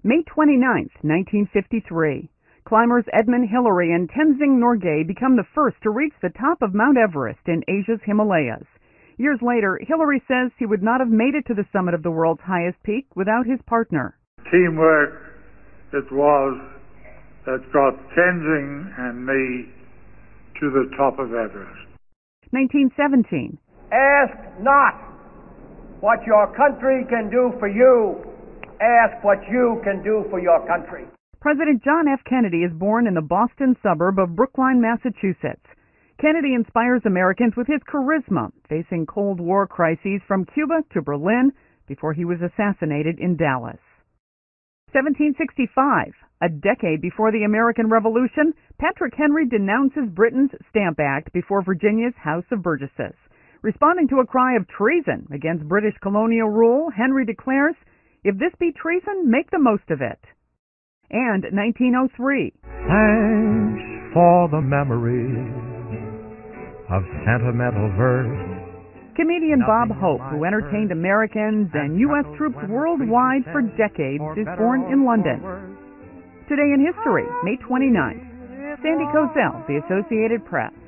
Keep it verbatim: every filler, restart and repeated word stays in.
May twenty-ninth, nineteen fifty-three. Climbers Edmund Hillary and Tenzing Norgay become the first to reach the top of Mount Everest in Asia's Himalayas. Years later, Hillary says he would not have made it to the summit of the world's highest peak without his partner. Teamwork it was that got Tenzing and me to the top of Everest. nineteen seventeen. Ask not what your country can do for you. Ask what you can do for your country. President John F. Kennedy is born in the Boston suburb of Brookline, Massachusetts. Kennedy inspires Americans with his charisma, facing Cold War crises from Cuba to Berlin before he was assassinated in Dallas. seventeen sixty-five. A decade before the American Revolution, Patrick Henry denounces Britain's Stamp Act before Virginia's House of Burgesses. Responding to a cry of treason against British colonial rule, Henry declares, "If this be treason, make the most of it." And nineteen oh three. Thanks for the memory of sentimental verse. Comedian Bob Hope, who entertained Americans and U S troops worldwide for decades, is born in London. Today in history, May twenty-ninth. Sandy Kozel, The Associated Press.